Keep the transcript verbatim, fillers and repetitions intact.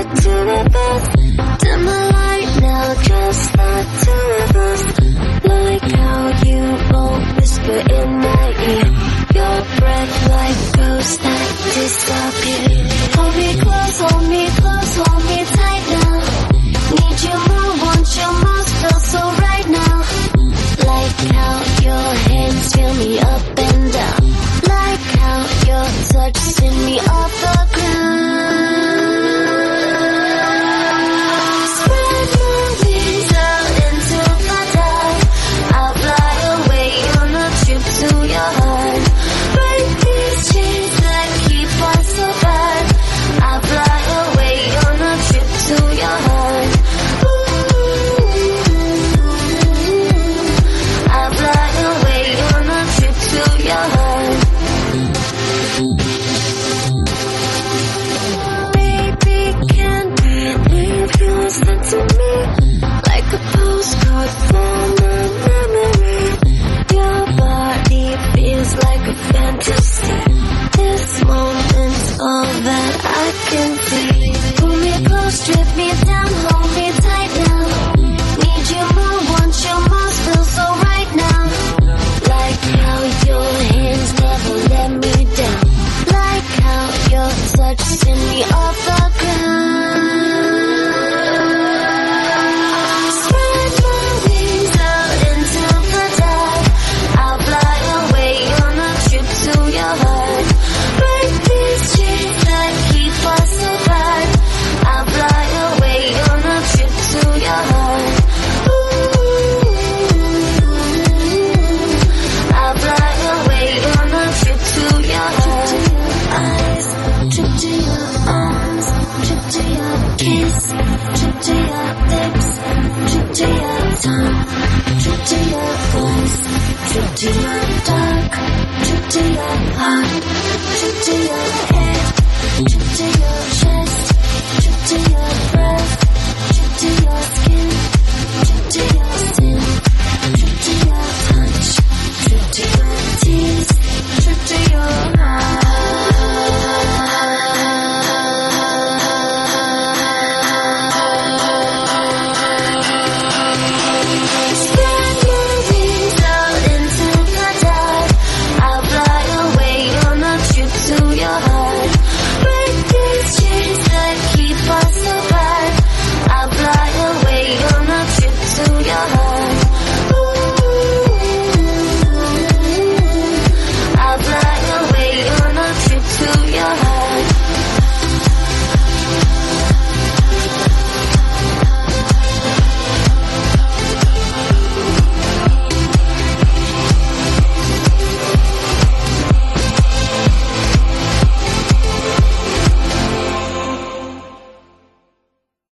back to the best. Dim the light now, just the two of us. Like how you won't whisper in my ear. Your breath like ghosts that disappear. Hold me close, hold me close, hold me tight now. Need you more, want you more, feel so right now. Like how your hands feel me up and down. Like how your touch send me off the ground. Spread my wings out into the dark. I'll fly away on a trip to your heart. Break these chains that keep us apart. I'll fly away on a trip to your heart. Ooh, I'll fly away on a trip to your heart. Baby, can't believe you sent to me like a postcard from a memory. Your body feels like a fantasy. This moment's all that I can see. Pull me close, strip me down, hold me tight now. Need you more, want you more, feel so right now. Like how your hands never let me down. Like how your touch send me off the ground. Spread my wings out into the dark. I'll fly away on a trip to your heart. Break these chains that keep us apart. I'll fly away on a trip to your heart. Ooh, I'll fly away on a trip to your heart. Eyes, trip to your arms, trip to your kiss, trip to your lips, trip to your tongue, trip to your voice, trip to your dark, trip to your heart, trip to your